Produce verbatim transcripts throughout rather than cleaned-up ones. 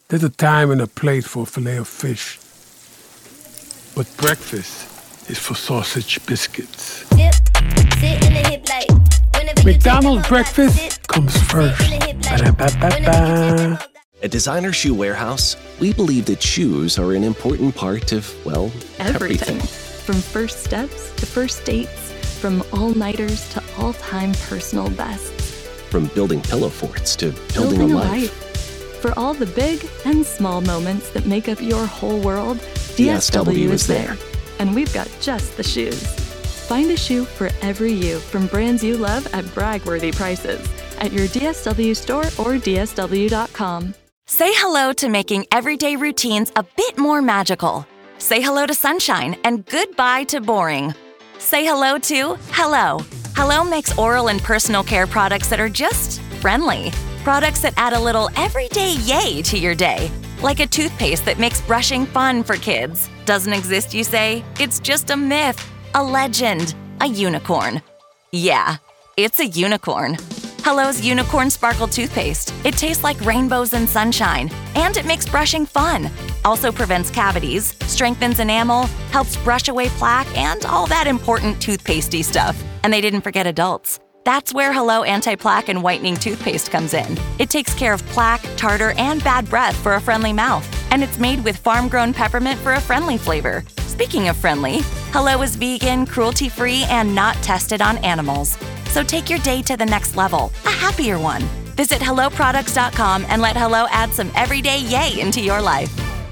There's a time and a place for a fillet of fish. But breakfast is for sausage biscuits. Dip, sit in the hip like, McDonald's breakfast comes first. Ba-da-ba-ba-ba. At Designer Shoe Warehouse, we believe that shoes are an important part of, well, everything. everything. From first steps to first dates, from all-nighters to all-time personal bests. From building pillow forts to building, building a, a life. life. For all the big and small moments that make up your whole world, D S W is there. And we've got just the shoes. Find a shoe for every you from brands you love at brag-worthy prices at your D S W store or D S W dot com. Say hello to making everyday routines a bit more magical. Say hello to sunshine and goodbye to boring. Say hello to Hello. Hello makes oral and personal care products that are just friendly. Products that add a little everyday yay to your day. Like a toothpaste that makes brushing fun for kids. Doesn't exist, you say? It's just a myth, a legend, a unicorn. Yeah, it's a unicorn. Hello's Unicorn Sparkle Toothpaste. It tastes like rainbows and sunshine, and it makes brushing fun. Also prevents cavities, strengthens enamel, helps brush away plaque, and all that important toothpastey stuff. And they didn't forget adults. That's where Hello Anti-Plaque and Whitening Toothpaste comes in. It takes care of plaque, tartar, and bad breath for a friendly mouth. And it's made with farm-grown peppermint for a friendly flavor. Speaking of friendly, Hello is vegan, cruelty-free, and not tested on animals. So take your day to the next level, a happier one. Visit hello products dot com and let Hello add some everyday yay into your life.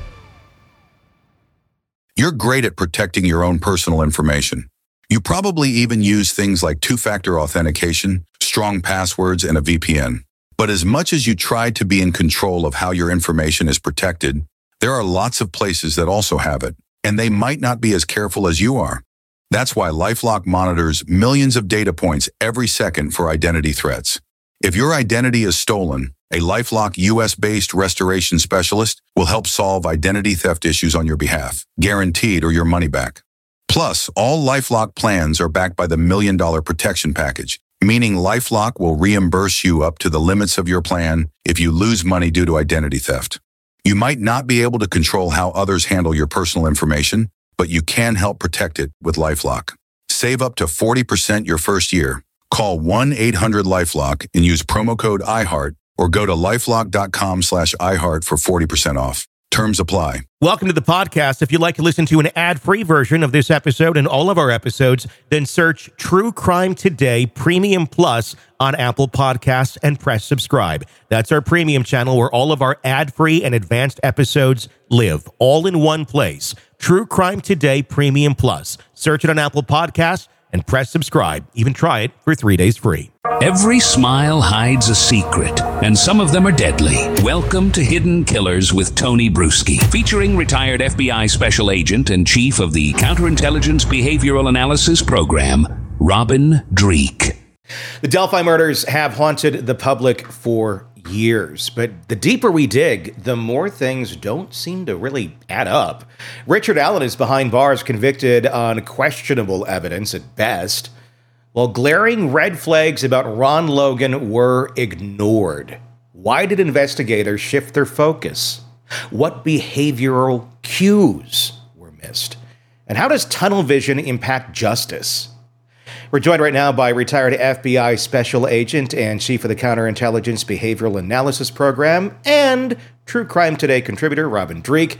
You're great at protecting your own personal information. You probably even use things like two-factor authentication, strong passwords, and a V P N. But as much as you try to be in control of how your information is protected, there are lots of places that also have it, and they might not be as careful as you are. That's why LifeLock monitors millions of data points every second for identity threats. If your identity is stolen, a LifeLock U S-based restoration specialist will help solve identity theft issues on your behalf, guaranteed or your money back. Plus, all LifeLock plans are backed by the Million Dollar Protection Package, meaning LifeLock will reimburse you up to the limits of your plan if you lose money due to identity theft. You might not be able to control how others handle your personal information, but you can help protect it with LifeLock. Save up to forty percent your first year. Call one eight hundred LifeLock and use promo code iHeart or go to lifelock dot com slash iHeart for forty percent off. Terms apply. Welcome to the podcast. If you'd like to listen to an ad-free version of this episode and all of our episodes, then search True Crime Today Premium Plus on Apple Podcasts and press subscribe. That's our premium channel where all of our ad-free and advanced episodes live, all in one place. True Crime Today Premium Plus. Search it on Apple Podcasts and press subscribe. Even try it for three days free. Every smile hides a secret, and some of them are deadly. Welcome to Hidden Killers with Tony Bruschi, featuring retired F B I Special Agent and Chief of the Counterintelligence Behavioral Analysis Program, Robin Dreeke. The Delphi murders have haunted the public for years, but the deeper we dig, the more things don't seem to really add up. Richard Allen is behind bars, convicted on questionable evidence at best, while glaring red flags about Ron Logan were ignored. Why did investigators shift their focus? What behavioral cues were missed? And how does tunnel vision impact justice? We're joined right now by retired F B I Special Agent and Chief of the Counterintelligence Behavioral Analysis Program and True Crime Today contributor Robin Dreeke,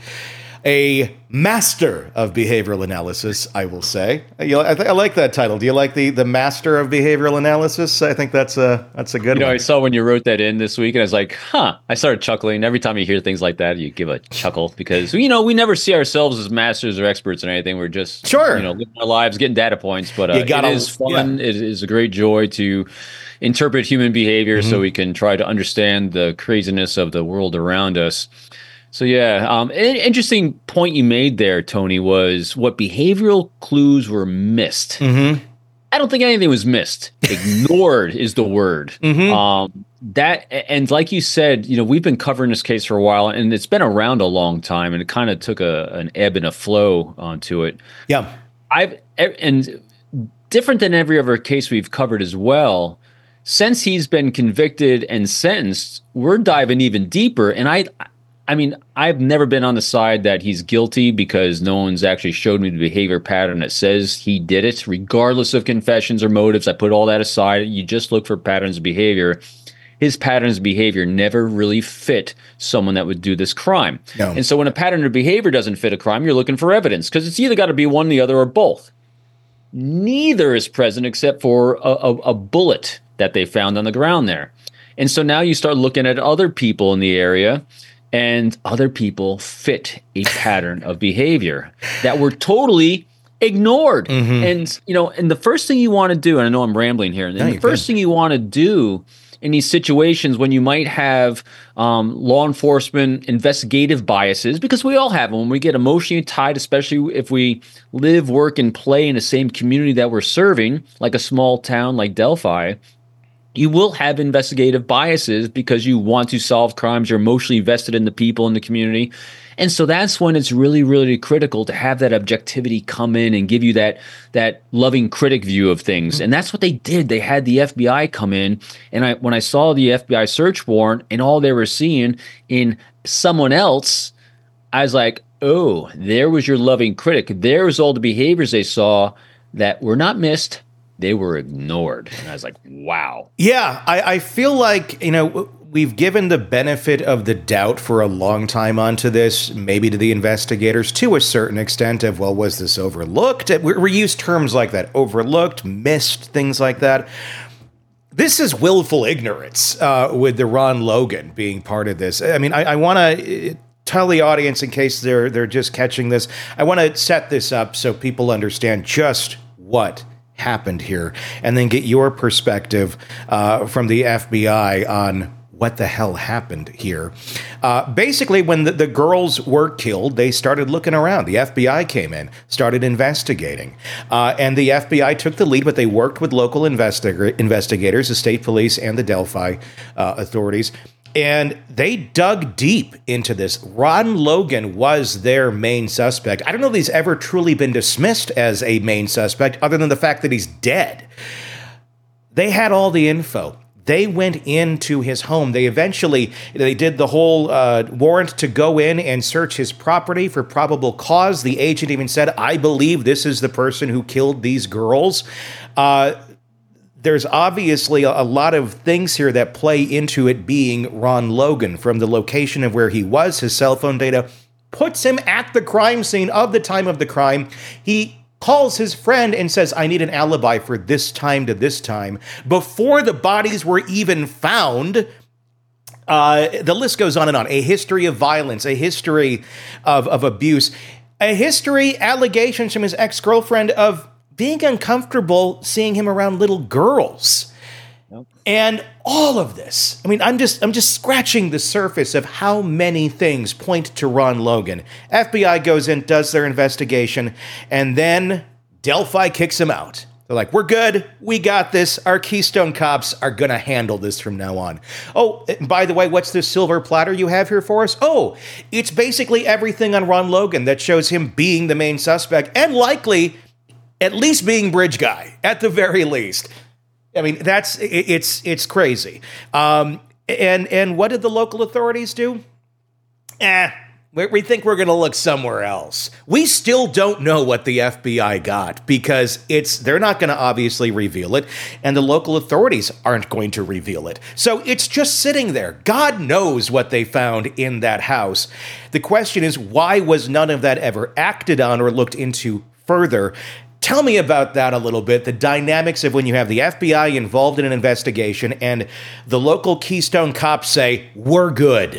a master of behavioral analysis, I will say. You know, I, th- I like that title. Do you like the the master of behavioral analysis? I think that's a that's a good you know, one. I saw when you wrote that in this week, and I was like, huh. I started chuckling. Every time you hear things like that, you give a chuckle because, you know, we never see ourselves as masters or experts in anything. We're just, sure. you know, living our lives, getting data points. But uh, gotta, it is fun. Yeah. It is a great joy to interpret human behavior mm-hmm. so we can try to understand the craziness of the world around us. So, yeah, um, an interesting point you made there, Tony, was what behavioral clues were missed. Mm-hmm. I don't think anything was missed. Ignored is the word. Mm-hmm. Um, that and like you said, you know, we've been covering this case for a while, and it's been around a long time, and it kind of took a an ebb and a flow onto it. Yeah, I've and different than every other case we've covered as well. Since he's been convicted and sentenced, we're diving even deeper, and I. I mean, I've never been on the side that he's guilty because no one's actually showed me the behavior pattern that says he did it, regardless of confessions or motives. I put all that aside. You just look for patterns of behavior. His patterns of behavior never really fit someone that would do this crime. No. And so when a pattern of behavior doesn't fit a crime, you're looking for evidence because it's either got to be one, the other, or both. Neither is present except for a, a, a bullet that they found on the ground there. And so now you start looking at other people in the area, and other people fit a pattern of behavior that were totally ignored. Mm-hmm. And, you know, and the first thing you want to do, and I know I'm rambling here, and no, the first good. thing you want to do in these situations when you might have um, law enforcement investigative biases, because we all have them when we get emotionally tied, especially if we live, work, and play in the same community that we're serving, like a small town like Delphi, you will have investigative biases because you want to solve crimes. You're emotionally vested in the people in the community. And so that's when it's really, really critical to have that objectivity come in and give you that that loving critic view of things. And that's what they did. They had the F B I come in. And I, when I saw the F B I search warrant and all they were seeing in someone else, I was like, oh, there was your loving critic. There was all the behaviors they saw that were not missed. They were ignored. And I was like, wow. Yeah, I, I feel like, you know, we've given the benefit of the doubt for a long time onto this, maybe to the investigators to a certain extent of, well, was this overlooked? We, we use terms like that, overlooked, missed, things like that. This is willful ignorance uh, with the Ron Logan being part of this. I mean, I, I want to tell the audience, in case they're they're just catching this, I want to set this up so people understand just what happened here, and then get your perspective uh, from the F B I on what the hell happened here. Uh, basically, when the, the girls were killed, they started looking around. The F B I came in, started investigating. Uh, and the F B I took the lead, but they worked with local investiga- investigators, the state police, and the Delphi uh, authorities. And they dug deep into this. Ron Logan was their main suspect. I don't know if he's ever truly been dismissed as a main suspect, other than the fact that he's dead. They had all the info. They went into his home. They eventually, they did the whole uh, warrant to go in and search his property for probable cause. The agent even said, I believe this is the person who killed these girls. Uh, there's obviously a, a lot of things here that play into it being Ron Logan, from the location of where he was. His cell phone data puts him at the crime scene of the time of the crime. He calls his friend and says, I need an alibi for this time to this time. Before the bodies were even found, uh, the list goes on and on. A history of violence, a history of, of abuse, a history, allegations from his ex-girlfriend of being uncomfortable seeing him around little girls. Nope. And all of this, I mean, I'm just I'm just scratching the surface of how many things point to Ron Logan. F B I goes in, does their investigation, and then Delphi kicks him out. They're like, we're good. We got this. Our Keystone cops are going to handle this from now on. Oh, by the way, what's this silver platter you have here for us? Oh, it's basically everything on Ron Logan that shows him being the main suspect and likely at least being bridge guy, at the very least. I mean, that's it's it's crazy. Um, and and what did the local authorities do? Eh, we, we think we're going to look somewhere else. We still don't know what the F B I got because it's they're not going to obviously reveal it, and the local authorities aren't going to reveal it. So it's just sitting there. God knows what they found in that house. The question is, why was none of that ever acted on or looked into further? Tell me about that a little bit, the dynamics of when you have the F B I involved in an investigation and the local Keystone cops say, we're good.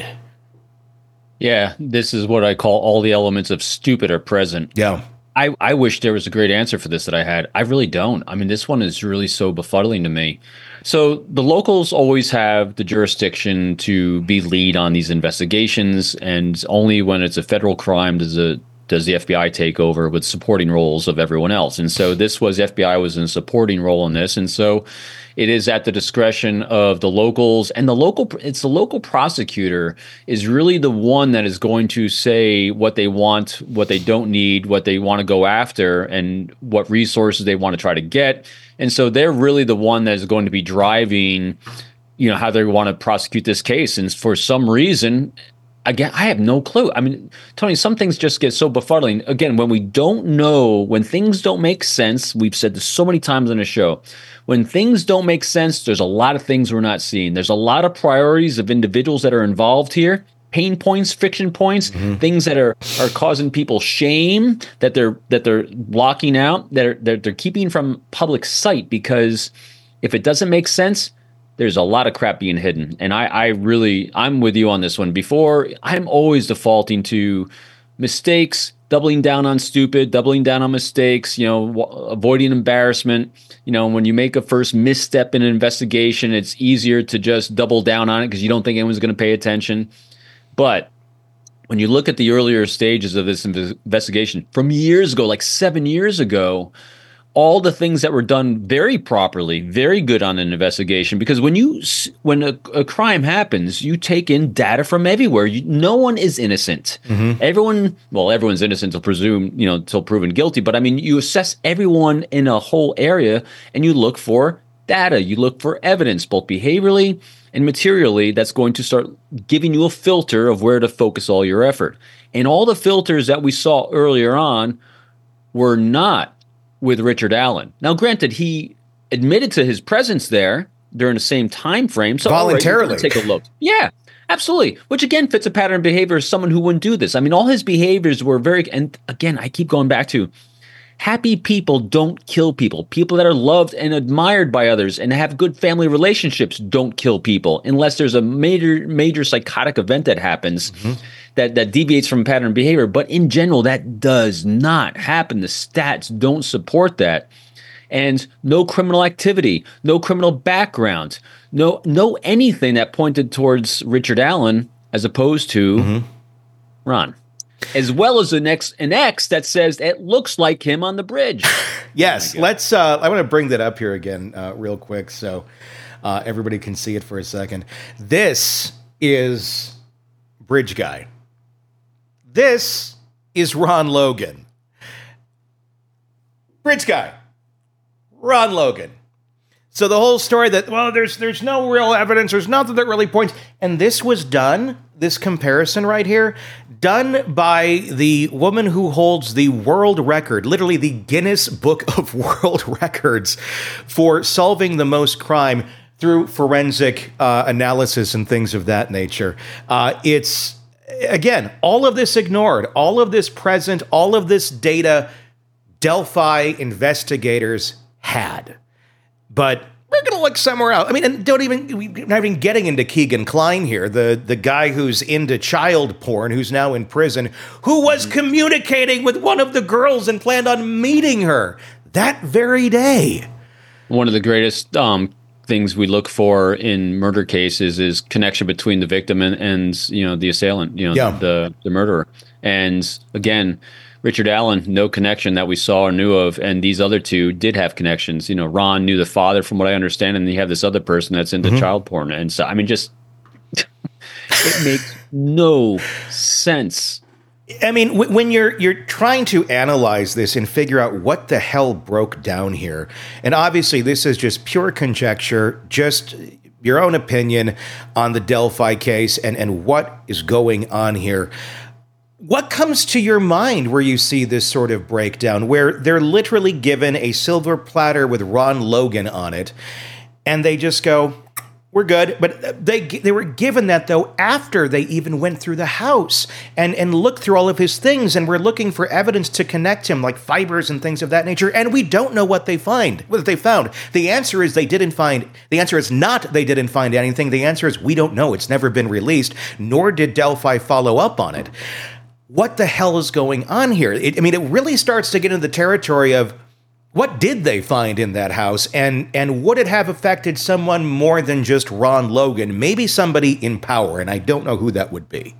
Yeah, this is what I call all the elements of stupid are present. Yeah. I, I wish there was a great answer for this that I had. I really don't. I mean, this one is really so befuddling to me. So the locals always have the jurisdiction to be lead on these investigations, and only when it's a federal crime does a does the F B I take over with supporting roles of everyone else. And so this was, F B I was in a supporting role in this. And so it is at the discretion of the locals, and the local, it's the local prosecutor is really the one that is going to say what they want, what they don't need, what they want to go after, and what resources they want to try to get. And so they're really the one that is going to be driving, you know, how they want to prosecute this case. And for some reason, again, I have no clue. I mean, Tony, some things just get so befuddling. Again, when we don't know, when things don't make sense, we've said this so many times on the show, when things don't make sense, there's a lot of things we're not seeing. There's a lot of priorities of individuals that are involved here, pain points, friction points, mm-hmm. things that are are causing people shame, that they're that they're blocking out, that are, that they're keeping from public sight, because if it doesn't make sense, there's a lot of crap being hidden. And I, I really, I'm with you on this one. Before, I'm always defaulting to mistakes, doubling down on stupid, doubling down on mistakes, you know, w- avoiding embarrassment. You know, when you make a first misstep in an investigation, it's easier to just double down on it because you don't think anyone's going to pay attention. But when you look at the earlier stages of this inv- investigation from years ago, like seven years ago, all the things that were done very properly, very good on an investigation, because when you when a, a crime happens, you take in data from everywhere. You, no one is innocent. Mm-hmm. Everyone, well, everyone's innocent until presumed, you know, until proven guilty. But I mean, you assess everyone in a whole area, and you look for data. You look for evidence, both behaviorally and materially, that's going to start giving you a filter of where to focus all your effort. And all the filters that we saw earlier on were not with Richard Allen. Now, granted, he admitted to his presence there during the same time frame. So voluntarily. Right, take a look. Yeah, absolutely. Which, again, fits a pattern of behavior of someone who wouldn't do this. I mean, all his behaviors were very, and again, I keep going back to, happy people don't kill people. People that are loved and admired by others and have good family relationships don't kill people unless there's a major, major psychotic event that happens. Mm-hmm. That, that deviates from pattern behavior. But in general, that does not happen. The stats don't support that. And no criminal activity, no criminal background, no no anything that pointed towards Richard Allen as opposed to mm-hmm. Ron. As well as an X, an X that says it looks like him on the bridge. Yes, oh let's. Uh, I want to bring that up here again uh, real quick so uh, everybody can see it for a second. This is Bridge Guy. This is Ron Logan. Bridge Guy. Ron Logan. So the whole story that, well, there's there's no real evidence, there's nothing that really points, and this was done, this comparison right here, done by the woman who holds the world record, literally the Guinness Book of World Records for solving the most crime through forensic uh, analysis and things of that nature. Uh, it's Again, all of this ignored, all of this present, all of this data, Delphi investigators had. But we're going to look somewhere else. I mean, and don't even, we're not even getting into Keegan Kline here, the, the guy who's into child porn, who's now in prison, who was communicating with one of the girls and planned on meeting her that very day. One of the greatest um things we look for in murder cases is connection between the victim and, and you know, the assailant, you know, yeah. the, the murderer. And again, Richard Allen, no connection that we saw or knew of. And these other two did have connections. You know, Ron knew the father from what I understand. And you have this other person that's into mm-hmm. child porn. And so, I mean, just, it makes no sense. I mean, w- when you're you're trying to analyze this and figure out what the hell broke down here, and obviously this is just pure conjecture, just your own opinion on the Delphi case and, and what is going on here. What comes to your mind where you see this sort of breakdown, where they're literally given a silver platter with Ron Logan on it, and they just go, we're good. But they they were given that, though, after they even went through the house and, and looked through all of his things, and we're looking for evidence to connect him, like fibers and things of that nature, and we don't know what they find, what they found. The answer is they didn't find, the answer is not they didn't find anything. The answer is we don't know. It's never been released, nor did Delphi follow up on it. What the hell is going on here? It, I mean, it really starts to get into the territory of, what did they find in that house, and and would it have affected someone more than just Ron Logan? Maybe somebody in power, and I don't know who that would be.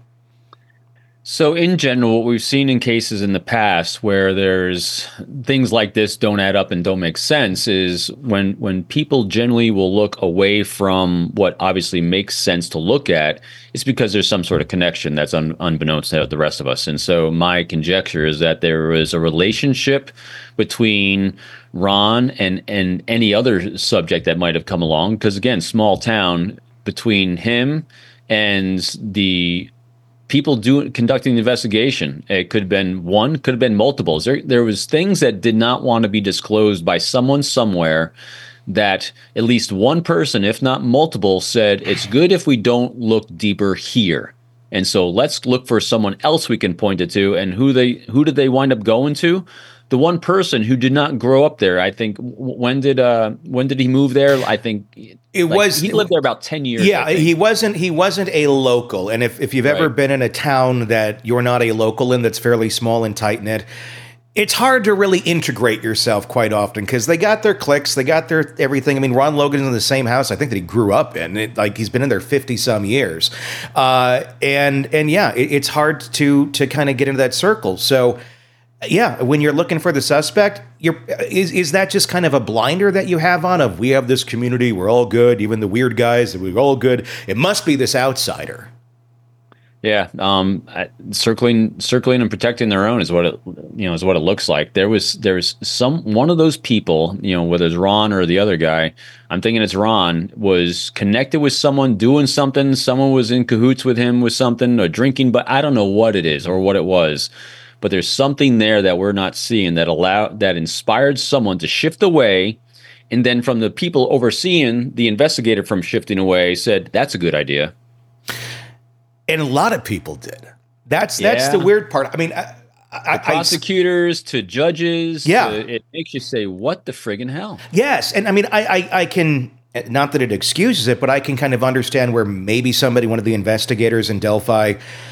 So in general, what we've seen in cases in the past where there's things like this don't add up and don't make sense is when when people generally will look away from what obviously makes sense to look at, it's because there's some sort of connection that's un, unbeknownst to the rest of us. And so my conjecture is that there is a relationship between Ron and, and any other subject that might have come along. Because again, small town, between him and the people doing conducting the investigation. It could have been one, could have been multiples. There, there was things that did not want to be disclosed by someone somewhere that at least one person, if not multiple, said it's good if we don't look deeper here. And so let's look for someone else we can point it to. And who they who did they wind up going to? The one person who did not grow up there. I think when did uh when did he move there? I think it like, was he lived there about ten years. Yeah, he wasn't he wasn't a local. And if if you've ever Right. been in a town that you're not a local in, that's fairly small and tight knit, it's hard to really integrate yourself quite often because they got their cliques, they got their everything. I mean, Ron Logan's in the same house I think that he grew up in. It, like he's been in there fifty some years, uh, and and yeah, it, it's hard to to kind of get into that circle. So. Yeah, when you're looking for the suspect, you're is is that just kind of a blinder that you have on of we have this community, we're all good, even the weird guys, we're all good. It must be this outsider. Yeah, um, I- circling, circling, and protecting their own is what it, you know, is what it looks like. There was, there's some one of those people, you know, whether it's Ron or the other guy. I'm thinking it's Ron was connected with someone doing something. Someone was in cahoots with him with something or drinking, but I don't know what it is or what it was. But there's something there that we're not seeing that allowed that inspired someone to shift away, and then from the people overseeing the investigator from shifting away said that's a good idea. And a lot of people did. That's that's Yeah. the weird part. I mean, I, I, To prosecutors to judges. Yeah. to- it makes you say, "What the friggin' hell?" yes, and I mean, I, I I can not that it excuses it, but I can kind of understand where maybe somebody, one of the investigators in Delphi,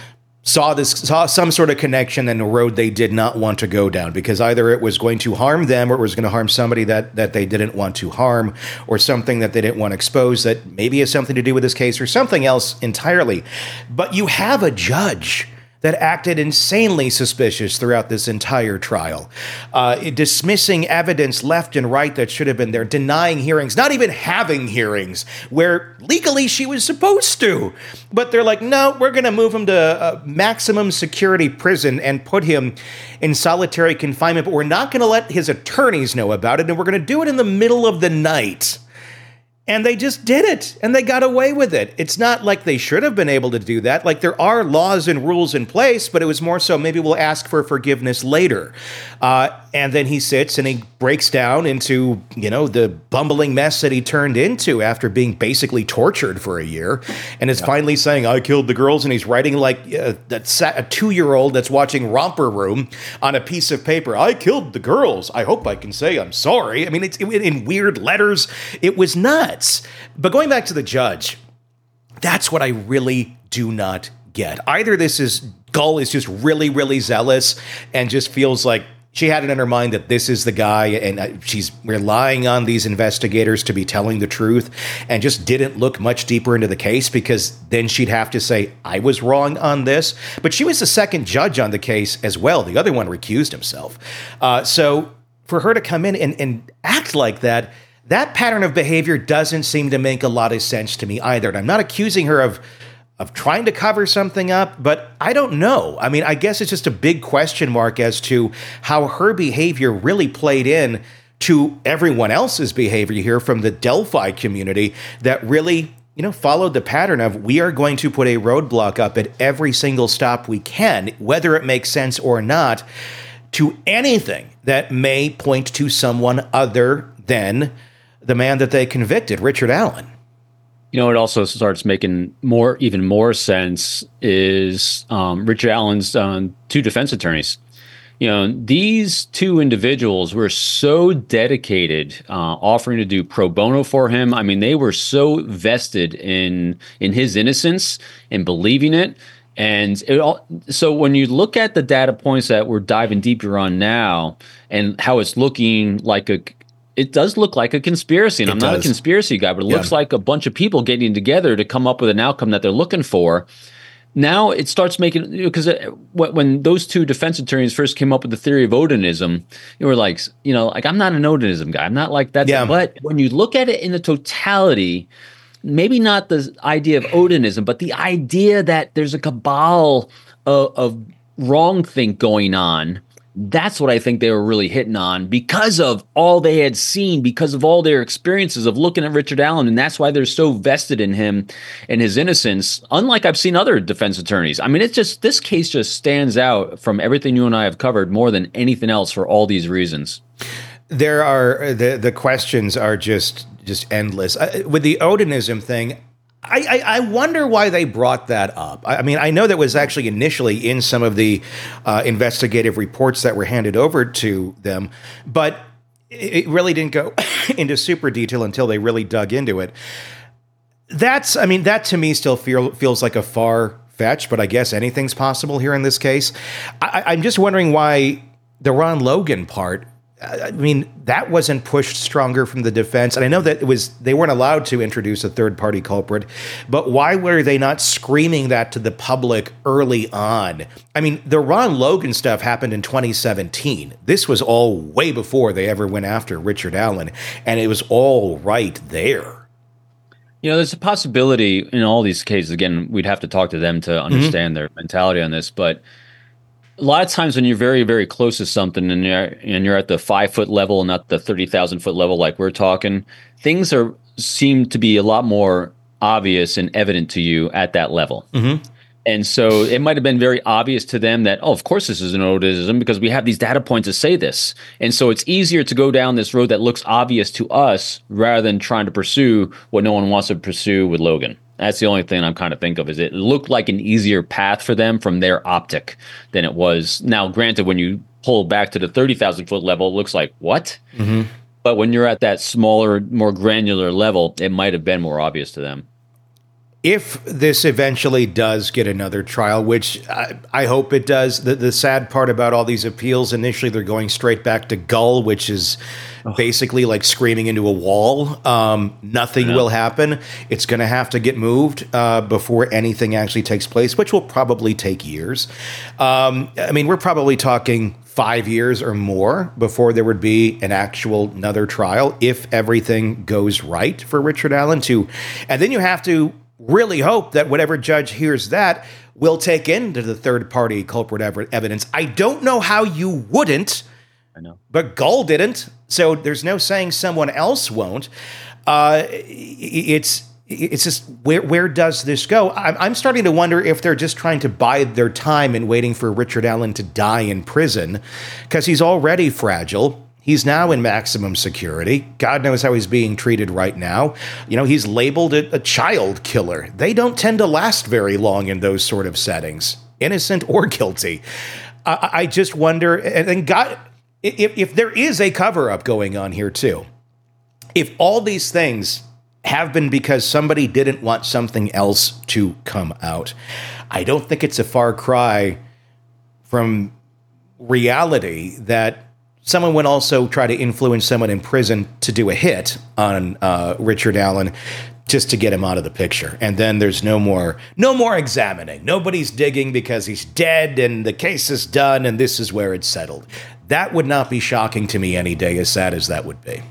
saw this saw some sort of connection in a road they did not want to go down because either it was going to harm them or it was going to harm somebody that that they didn't want to harm or something that they didn't want to expose that maybe has something to do with this case or something else entirely. But you have a judge that acted insanely suspicious throughout this entire trial, uh, dismissing evidence left and right that should have been there, denying hearings, not even having hearings where legally she was supposed to. But they're like, no, we're going to move him to a maximum security prison and put him in solitary confinement, but we're not going to let his attorneys know about it, and we're going to do it in the middle of the night. And they just did it, and they got away with it. It's not like they should have been able to do that. Like, there are laws and rules in place, but it was more so maybe we'll ask for forgiveness later. Uh, and then he sits and he breaks down into, you know, the bumbling mess that he turned into after being basically tortured for a year, and is finally saying, I killed the girls, and he's writing like uh, that's a two-year-old that's watching Romper Room on a piece of paper. I killed the girls. I hope I can say I'm sorry. I mean, it's in weird letters. It was nuts. But going back to the judge, that's what I really do not get. Either this is Gull is just really, really zealous and just feels like she had it in her mind that this is the guy, and she's relying on these investigators to be telling the truth, and just didn't look much deeper into the case because then she'd have to say, I was wrong on this. But she was the second judge on the case as well. The other one recused himself. Uh, so for her to come in and, and act like that, that pattern of behavior doesn't seem to make a lot of sense to me either. And I'm not accusing her of of trying to cover something up, but I don't know. I mean, I guess it's just a big question mark as to how her behavior really played in to everyone else's behavior here from the Delphi community that really, you know, followed the pattern of we are going to put a roadblock up at every single stop we can, whether it makes sense or not, to anything that may point to someone other than the man that they convicted, Richard Allen. You know, it also starts making more, even more sense is um, Richard Allen's um, two defense attorneys. You know, these two individuals were so dedicated, uh, offering to do pro bono for him. I mean, they were so vested in in his innocence and believing it. And it all, so when you look at the data points that we're diving deeper on now and how it's looking like a It does look like a conspiracy, and It I'm not does. a conspiracy guy, but it Yeah. looks like a bunch of people getting together to come up with an outcome that they're looking for. Now it starts making, because you know, when those two defense attorneys first came up with the theory of Odinism, you were like, you know, like I'm not an Odinism guy. I'm not like that. Yeah. But when you look at it in the totality, maybe not the idea of Odinism, but the idea that there's a cabal of, of wrong think going on That's what I think they were really hitting on because of all they had seen, because of all their experiences of looking at Richard Allen. And that's why they're so vested in him and his innocence, unlike I've seen other defense attorneys. I mean, it's just, this case just stands out from everything you and I have covered more than anything else for all these reasons. There are, the, the questions are just, just endless. Uh, with the Odinism thing, I, I, I wonder why they brought that up. I, I mean, I know that was actually initially in some of the uh, investigative reports that were handed over to them, but it really didn't go into super detail until they really dug into it. That's, I mean, that to me still feel, feels like a far fetch, but I guess anything's possible here in this case. I, I'm just wondering why the Ron Logan part, I mean, that wasn't pushed stronger from the defense. And I know that it was, they weren't allowed to introduce a third party culprit, but why were they not screaming that to the public early on? I mean, the Ron Logan stuff happened in twenty seventeen. This was all way before they ever went after Richard Allen, and it was all right there. You know, there's a possibility in all these cases. Again, we'd have to talk to them to understand mm-hmm. their mentality on this, but a lot of times when you're very, very close to something and you're, and you're at the five foot level, not the thirty thousand foot level like we're talking, things are seem to be a lot more obvious and evident to you at that level. Mm-hmm. And so it might have been very obvious to them that, oh, of course this is an Odism because we have these data points to say this. And so it's easier to go down this road that looks obvious to us rather than trying to pursue what no one wants to pursue with Logan. That's the only thing I'm kind of think of, is it looked like an easier path for them from their optic than it was. Now, granted, when you pull back to the thirty thousand foot level, it looks like, what? Mm-hmm. But when you're at that smaller, more granular level, it might have been more obvious to them. If this eventually does get another trial, which I, I hope it does, the, the sad part about all these appeals, initially they're going straight back to Gull, which is oh. basically like screaming into a wall. Um, nothing will happen. It's going to have to get moved uh, before anything actually takes place, which will probably take years. Um, I mean, we're probably talking five years or more before there would be an actual another trial if everything goes right for Richard Allen too. And then you have to really hope that whatever judge hears that will take into the third-party culprit ev- evidence. I don't know how you wouldn't, I know, but Gull didn't, so there's no saying someone else won't. Uh, it's it's just, where where does this go? I'm, I'm starting to wonder if they're just trying to bide their time and waiting for Richard Allen to die in prison, because he's already fragile. He's now in maximum security. God knows how he's being treated right now. You know, he's labeled a, a child killer. They don't tend to last very long in those sort of settings, innocent or guilty. I, I just wonder, and, and God, if, if there is a cover-up going on here too, if all these things have been because somebody didn't want something else to come out, I don't think it's a far cry from reality that someone would also try to influence someone in prison to do a hit on uh, Richard Allen just to get him out of the picture. And then there's no more no more examining. Nobody's digging because he's dead and the case is done and this is where it's settled. That would not be shocking to me any day, as sad as that would be.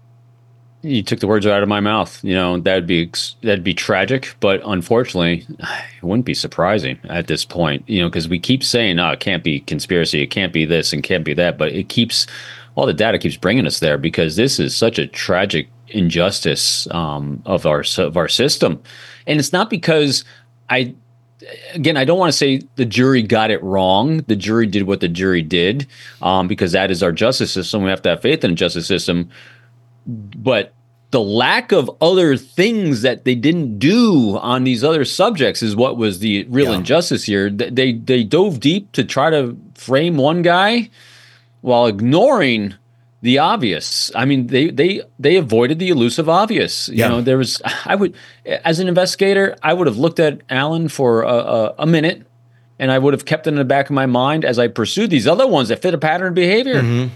You took the words out of my mouth. You know, that'd be that'd be tragic, but unfortunately, it wouldn't be surprising at this point. You know, because we keep saying, "Oh, it can't be conspiracy, it can't be this, and can't be that," but it keeps all the data keeps bringing us there because this is such a tragic injustice um, of our of our system, and it's not because I. Again, I don't want to say the jury got it wrong. The jury did what the jury did, um, because that is our justice system. We have to have faith in the justice system. But the lack of other things that they didn't do on these other subjects is what was the real yeah. injustice here. They they dove deep to try to frame one guy while ignoring the obvious. I mean, they they they avoided the elusive obvious. You yeah. know, there was I would as an investigator, I would have looked at Allen for a, a, a minute, and I would have kept it in the back of my mind as I pursued these other ones that fit a pattern of behavior. Mm-hmm.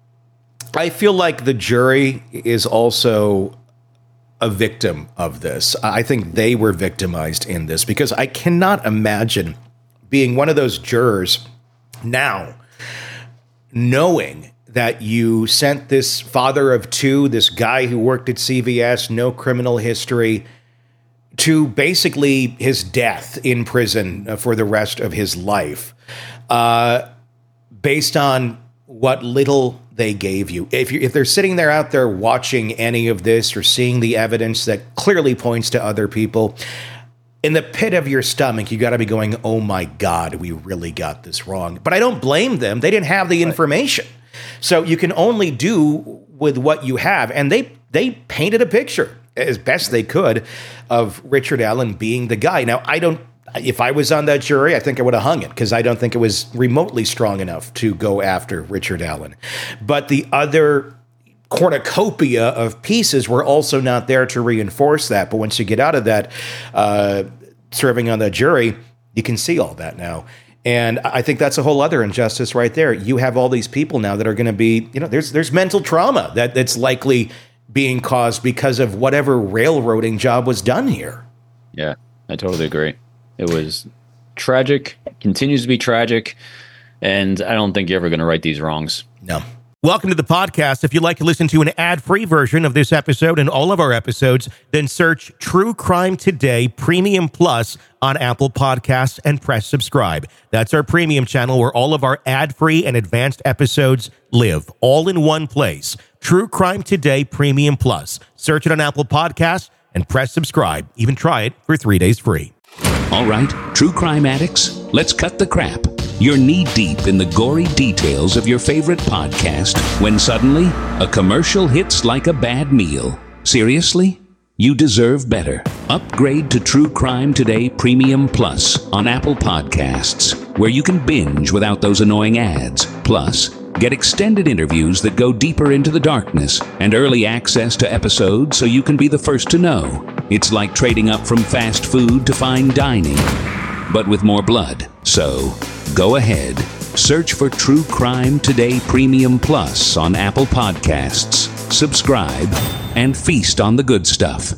I feel like the jury is also a victim of this. I think they were victimized in this because I cannot imagine being one of those jurors now, knowing that you sent this father of two, this guy who worked at C V S, no criminal history, to basically his death in prison for the rest of his life. Uh, based on what little they gave you. If you if they're sitting there out there watching any of this or seeing the evidence that clearly points to other people, in the pit of your stomach, you got to be going, oh my God, we really got this wrong. But I don't blame them. They didn't have the information. So you can only do with what you have. And they they painted a picture as best they could of Richard Allen being the guy. Now, I don't, if I was on that jury, I think I would have hung it because I don't think it was remotely strong enough to go after Richard Allen. But the other cornucopia of pieces were also not there to reinforce that. But once you get out of that, uh, serving on the jury, you can see all that now. And I think that's a whole other injustice right there. You have all these people now that are going to be, you know, there's there's mental trauma that, that's likely being caused because of whatever railroading job was done here. Yeah, I totally agree. It was tragic, continues to be tragic, and I don't think you're ever going to right these wrongs. No. Welcome to the podcast. If you'd like to listen to an ad-free version of this episode and all of our episodes, then search True Crime Today Premium Plus on Apple Podcasts and press subscribe. That's our premium channel where all of our ad-free and advanced episodes live, all in one place. True Crime Today Premium Plus. Search it on Apple Podcasts and press subscribe. Even try it for three days free. All right, true crime addicts, let's cut the crap. You're knee-deep in the gory details of your favorite podcast when suddenly a commercial hits like a bad meal. Seriously? You deserve better. Upgrade to True Crime Today Premium Plus on Apple Podcasts, where you can binge without those annoying ads. Plus, get extended interviews that go deeper into the darkness and early access to episodes so you can be the first to know. It's like trading up from fast food to fine dining, but with more blood. So, go ahead. Search for True Crime Today Premium Plus on Apple Podcasts. Subscribe and feast on the good stuff.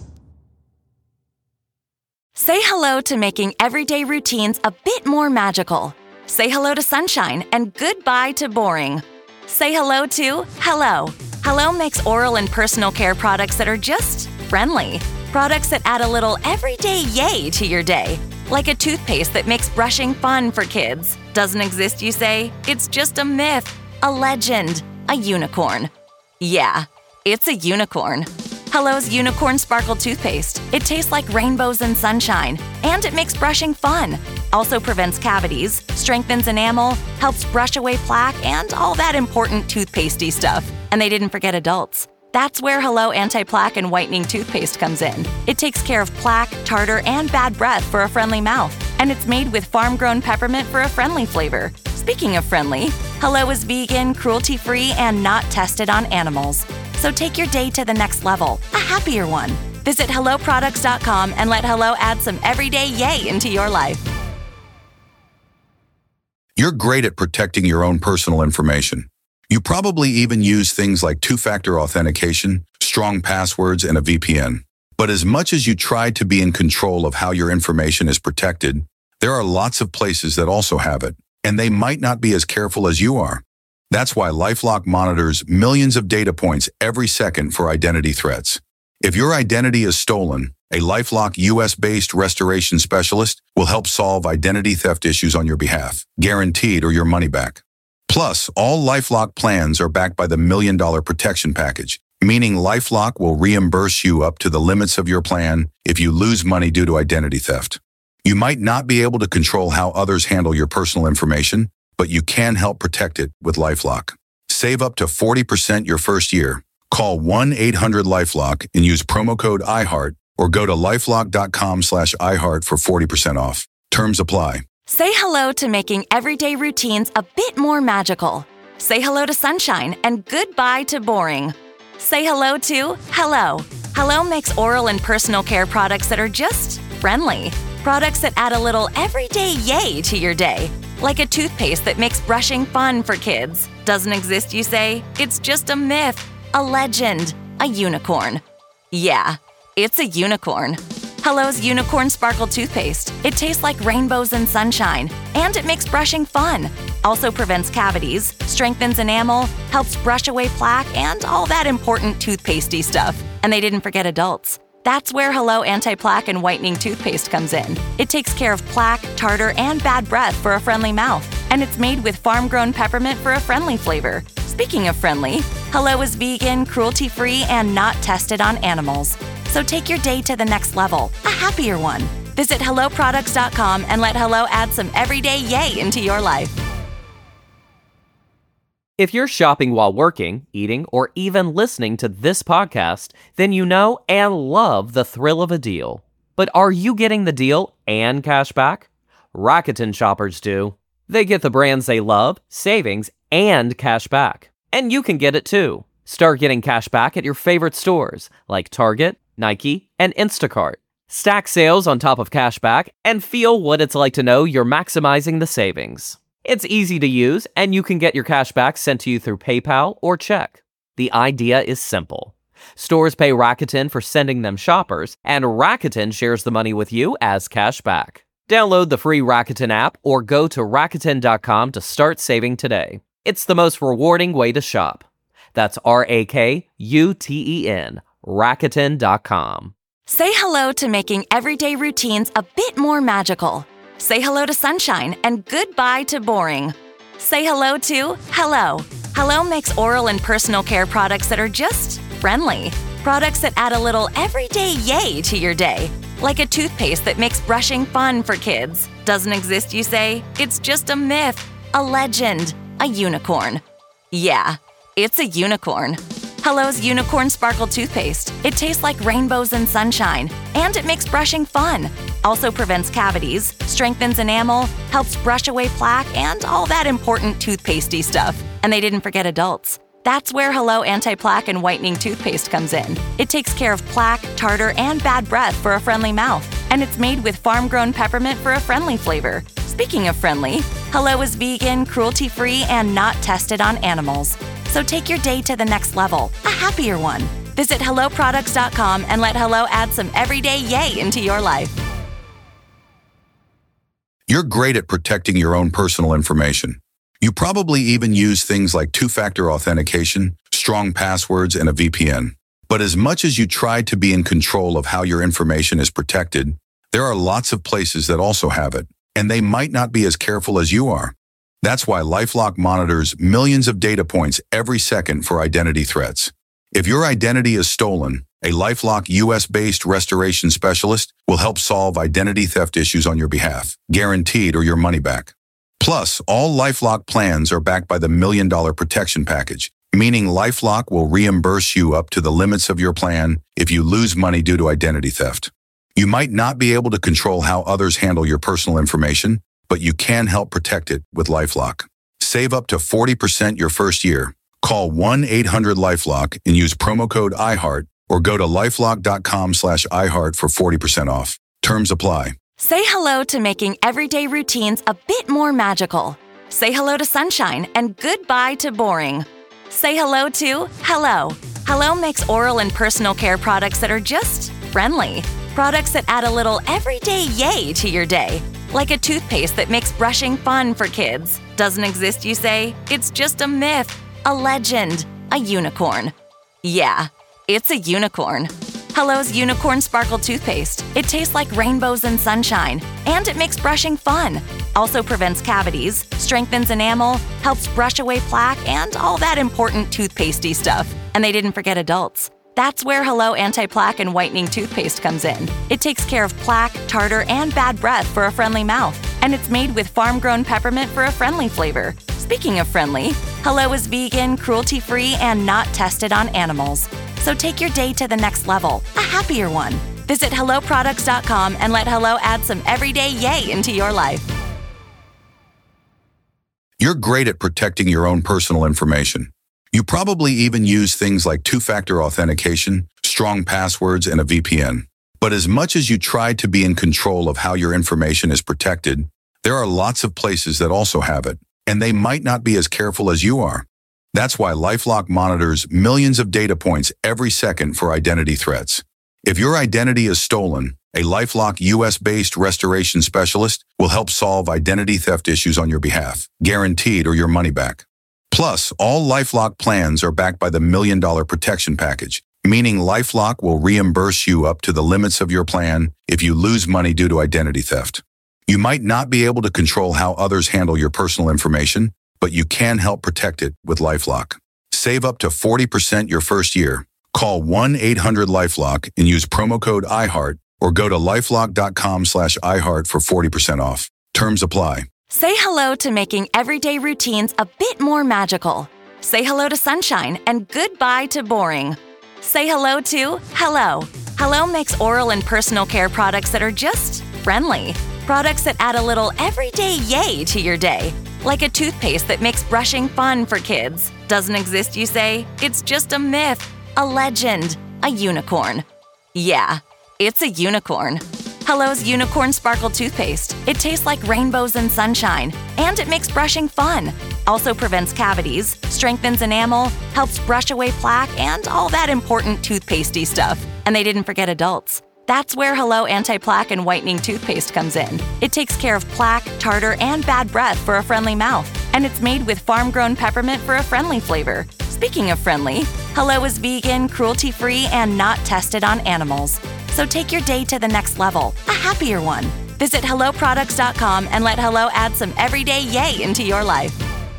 Say hello to making everyday routines a bit more magical. Say hello to sunshine and goodbye to boring. Say hello to Hello. Hello makes oral and personal care products that are just friendly. Products that add a little everyday yay to your day. Like a toothpaste that makes brushing fun for kids. Doesn't exist, you say? It's just a myth, a legend, a unicorn. Yeah, it's a unicorn. Hello's Unicorn Sparkle Toothpaste. It tastes like rainbows and sunshine, and it makes brushing fun. Also prevents cavities, strengthens enamel, helps brush away plaque, and all that important toothpastey stuff. And they didn't forget adults. That's where Hello Anti-Plaque and Whitening Toothpaste comes in. It takes care of plaque, tartar, and bad breath for a friendly mouth. And it's made with farm-grown peppermint for a friendly flavor. Speaking of friendly, Hello is vegan, cruelty-free, and not tested on animals. So take your day to the next level, a happier one. Visit hello products dot com and let Hello add some everyday yay into your life. You're great at protecting your own personal information. You probably even use things like two-factor authentication, strong passwords, and a V P N. But as much as you try to be in control of how your information is protected, there are lots of places that also have it, and they might not be as careful as you are. That's why LifeLock monitors millions of data points every second for identity threats. If your identity is stolen, a LifeLock U S-based restoration specialist will help solve identity theft issues on your behalf, guaranteed or your money back. Plus, all LifeLock plans are backed by the Million Dollar Protection Package, meaning LifeLock will reimburse you up to the limits of your plan if you lose money due to identity theft. You might not be able to control how others handle your personal information, but you can help protect it with LifeLock. Save up to forty percent your first year. Call one eight hundred LifeLock and use promo code iHeart or go to lifelock.com slash iHeart for forty percent off. Terms apply. Say hello to making everyday routines a bit more magical. Say hello to sunshine and goodbye to boring. Say hello to Hello. Hello makes oral and personal care products that are just friendly. Products that add a little everyday yay to your day. Like a toothpaste that makes brushing fun for kids. Doesn't exist, you say? It's just a myth, a legend, a unicorn. Yeah, it's a unicorn. Hello's Unicorn Sparkle Toothpaste. It tastes like rainbows and sunshine, and it makes brushing fun. Also prevents cavities, strengthens enamel, helps brush away plaque, and all that important toothpastey stuff. And they didn't forget adults. That's where Hello Anti-Plaque and Whitening Toothpaste comes in. It takes care of plaque, tartar, and bad breath for a friendly mouth. And it's made with farm-grown peppermint for a friendly flavor. Speaking of friendly, Hello is vegan, cruelty-free, and not tested on animals. So take your day to the next level, a happier one. Visit hello products dot com and let Hello add some everyday yay into your life. If you're shopping while working, eating, or even listening to this podcast, then you know and love the thrill of a deal. But are you getting the deal and cash back? Rakuten shoppers do. They get the brands they love, savings, and cash back. And you can get it too. Start getting cash back at your favorite stores like Target, Nike, and Instacart. Stack sales on top of cash back and feel what it's like to know you're maximizing the savings. It's easy to use, and you can get your cash back sent to you through PayPal or check. The idea is simple. Stores pay Rakuten for sending them shoppers, and Rakuten shares the money with you as cash back. Download the free Rakuten app or go to Rakuten dot com to start saving today. It's the most rewarding way to shop. That's R A K U T E N, Rakuten dot com. Say hello to making everyday routines a bit more magical. Say hello to sunshine and goodbye to boring. Say hello to Hello. Hello makes oral and personal care products that are just friendly. Products that add a little everyday yay to your day. Like a toothpaste that makes brushing fun for kids. Doesn't exist, you say? It's just a myth, a legend, a unicorn. Yeah, it's a unicorn. Hello's Unicorn Sparkle Toothpaste. It tastes like rainbows and sunshine, and it makes brushing fun. Also prevents cavities, strengthens enamel, helps brush away plaque, and all that important toothpastey stuff. And they didn't forget adults. That's where Hello Anti-Plaque and Whitening Toothpaste comes in. It takes care of plaque, tartar, and bad breath for a friendly mouth. And it's made with farm-grown peppermint for a friendly flavor. Speaking of friendly, Hello is vegan, cruelty-free, and not tested on animals. So take your day to the next level, a happier one. Visit hello products dot com and let Hello add some everyday yay into your life. You're great at protecting your own personal information. You probably even use things like two-factor authentication, strong passwords, and a V P N. But as much as you try to be in control of how your information is protected, there are lots of places that also have it, and they might not be as careful as you are. That's why LifeLock monitors millions of data points every second for identity threats. If your identity is stolen, a LifeLock U S-based restoration specialist will help solve identity theft issues on your behalf, guaranteed or your money back. Plus, all LifeLock plans are backed by the Million Dollar Protection Package, meaning LifeLock will reimburse you up to the limits of your plan if you lose money due to identity theft. You might not be able to control how others handle your personal information, but you can help protect it with LifeLock. Save up to forty percent your first year. Call one eight hundred LifeLock and use promo code iHeart or go to lifelock dot com slash iHeart for forty percent off. Terms apply. Say hello to making everyday routines a bit more magical. Say hello to sunshine and goodbye to boring. Say hello to Hello. Hello makes oral and personal care products that are just friendly. Products that add a little everyday yay to your day. Like a toothpaste that makes brushing fun for kids. Doesn't exist, you say? It's just a myth, a legend, a unicorn. Yeah, it's a unicorn. Hello's Unicorn Sparkle Toothpaste. It tastes like rainbows and sunshine, and it makes brushing fun. Also prevents cavities, strengthens enamel, helps brush away plaque, and all that important toothpastey stuff. And they didn't forget adults. That's where Hello Anti-Plaque and Whitening Toothpaste comes in. It takes care of plaque, tartar, and bad breath for a friendly mouth. And it's made with farm-grown peppermint for a friendly flavor. Speaking of friendly, Hello is vegan, cruelty-free, and not tested on animals. So take your day to the next level, a happier one. Visit hello products dot com and let Hello add some everyday yay into your life. You're great at protecting your own personal information. You probably even use things like two-factor authentication, strong passwords, and a V P N. But as much as you try to be in control of how your information is protected, there are lots of places that also have it, and they might not be as careful as you are. That's why LifeLock monitors millions of data points every second for identity threats. If your identity is stolen, a LifeLock U S-based restoration specialist will help solve identity theft issues on your behalf, guaranteed or your money back. Plus, all LifeLock plans are backed by the Million Dollar Protection Package, meaning LifeLock will reimburse you up to the limits of your plan if you lose money due to identity theft. You might not be able to control how others handle your personal information, but you can help protect it with LifeLock. Save up to forty percent your first year. Call one eight hundred LifeLock and use promo code iHeart or go to lifelock.com slash iHeart for forty percent off. Terms apply. Say hello to making everyday routines a bit more magical. Say hello to sunshine and goodbye to boring. Say hello to Hello. Hello makes oral and personal care products that are just friendly. Products that add a little everyday yay to your day. Like a toothpaste that makes brushing fun for kids. Doesn't exist, you say? It's just a myth, a legend, a unicorn. Yeah, it's a unicorn. Hello's Unicorn Sparkle Toothpaste. It tastes like rainbows and sunshine, and it makes brushing fun. Also prevents cavities, strengthens enamel, helps brush away plaque, and all that important toothpastey stuff. And they didn't forget adults. That's where Hello Anti-Plaque and Whitening Toothpaste comes in. It takes care of plaque, tartar, and bad breath for a friendly mouth. And it's made with farm-grown peppermint for a friendly flavor. Speaking of friendly, Hello is vegan, cruelty-free, and not tested on animals. So take your day to the next level, a happier one. Visit hello products dot com and let Hello add some everyday yay into your life.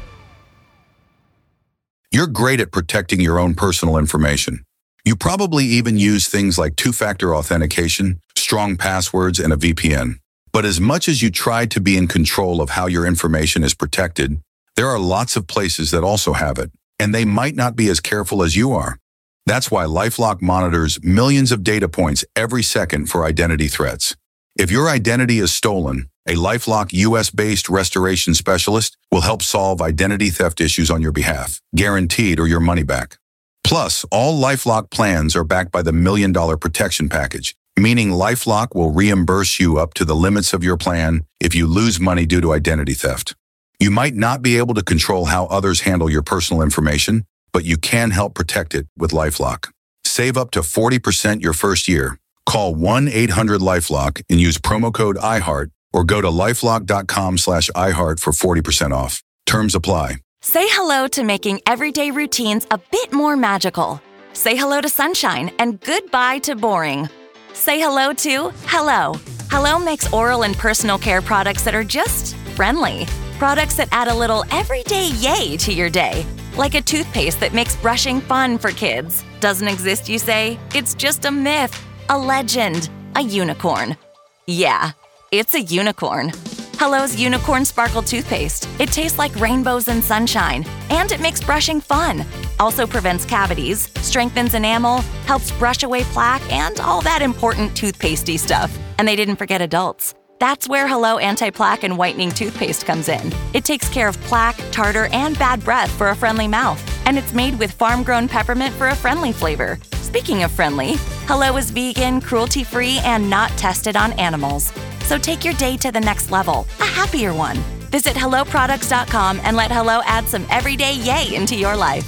You're great at protecting your own personal information. You probably even use things like two-factor authentication, strong passwords, and a V P N. But as much as you try to be in control of how your information is protected, there are lots of places that also have it, and they might not be as careful as you are. That's why LifeLock monitors millions of data points every second for identity threats. If your identity is stolen, a LifeLock U S-based restoration specialist will help solve identity theft issues on your behalf, guaranteed or your money back. Plus, all LifeLock plans are backed by the Million Dollar Protection Package, meaning LifeLock will reimburse you up to the limits of your plan if you lose money due to identity theft. You might not be able to control how others handle your personal information, but you can help protect it with LifeLock. Save up to forty percent your first year. Call one eight hundred LifeLock and use promo code iHeart or go to lifelock.com slash iHeart for forty percent off. Terms apply. Say hello to making everyday routines a bit more magical. Say hello to sunshine and goodbye to boring. Say hello to Hello. Hello makes oral and personal care products that are just friendly. Products that add a little everyday yay to your day. Like a toothpaste that makes brushing fun for kids. Doesn't exist, you say? It's just a myth, a legend, a unicorn. Yeah, it's a unicorn. Hello's Unicorn Sparkle Toothpaste. It tastes like rainbows and sunshine, and it makes brushing fun. Also prevents cavities, strengthens enamel, helps brush away plaque, and all that important toothpastey stuff. And they didn't forget adults. That's where Hello Anti-Plaque and Whitening Toothpaste comes in. It takes care of plaque, tartar, and bad breath for a friendly mouth. And it's made with farm-grown peppermint for a friendly flavor. Speaking of friendly, Hello is vegan, cruelty-free, and not tested on animals. So take your day to the next level, a happier one. Visit hello products dot com and let Hello add some everyday yay into your life.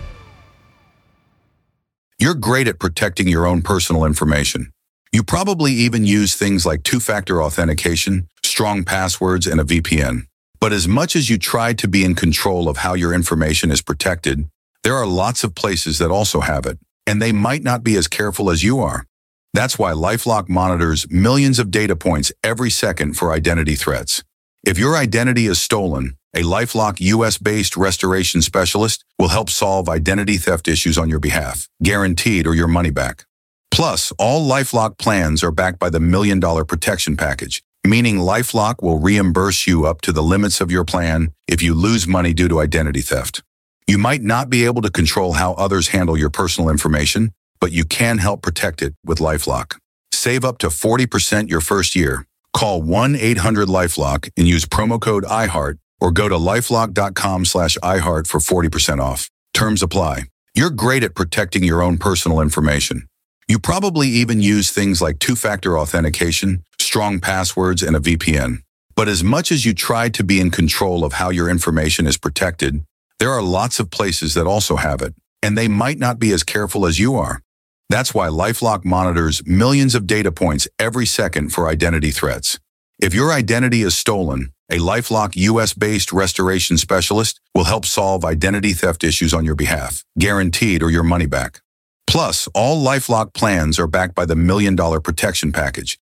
You're great at protecting your own personal information. You probably even use things like two-factor authentication, strong passwords, and a V P N. But as much as you try to be in control of how your information is protected, there are lots of places that also have it, and they might not be as careful as you are. That's why LifeLock monitors millions of data points every second for identity threats. If your identity is stolen, a LifeLock U S-based restoration specialist will help solve identity theft issues on your behalf, guaranteed or your money back. Plus, all LifeLock plans are backed by the Million Dollar Protection Package, meaning LifeLock will reimburse you up to the limits of your plan if you lose money due to identity theft. You might not be able to control how others handle your personal information, but you can help protect it with LifeLock. Save up to forty percent your first year. Call one eight hundred LifeLock and use promo code iHeart or go to lifelock.com slash iHeart for forty percent off. Terms apply. You're great at protecting your own personal information. You probably even use things like two-factor authentication, strong passwords, and a V P N. But as much as you try to be in control of how your information is protected, there are lots of places that also have it, and they might not be as careful as you are. That's why LifeLock monitors millions of data points every second for identity threats. If your identity is stolen, a LifeLock U S-based restoration specialist will help solve identity theft issues on your behalf, guaranteed or your money back. Plus, all LifeLock plans are backed by the Million Dollar Protection Package,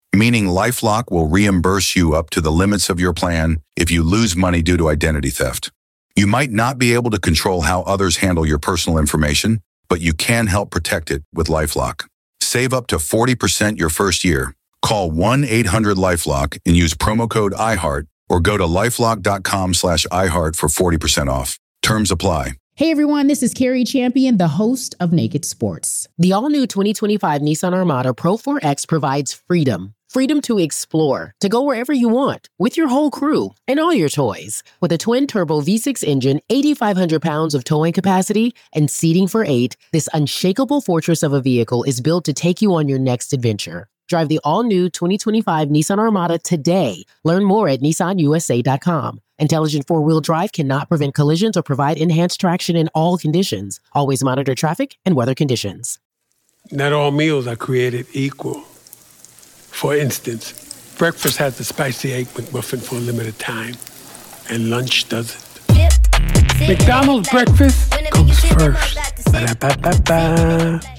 meaning LifeLock will reimburse you up to the limits of your plan if you lose money due to identity theft. You might not be able to control how others handle your personal information, but you can help protect it with LifeLock. Save up to forty percent your first year. Call one eight hundred LifeLock and use promo code iHeart or go to lifelock.com slash iHeart for forty percent off. Terms apply. Hey everyone, this is Carrie Champion, the host of Naked Sports. The all-new twenty twenty-five Nissan Armada Pro four X provides freedom. Freedom to explore, to go wherever you want, with your whole crew and all your toys. With a twin-turbo V six engine, eighty-five hundred pounds of towing capacity, and seating for eight, this unshakable fortress of a vehicle is built to take you on your next adventure. Drive the all-new twenty twenty-five Nissan Armada today. Learn more at nissan u s a dot com. Intelligent four-wheel drive cannot prevent collisions or provide enhanced traction in all conditions. Always monitor traffic and weather conditions. Not all meals are created equal. For instance, breakfast has the spicy egg McMuffin for a limited time, and lunch doesn't. McDonald's breakfast comes first. Ba-da-ba-ba-ba.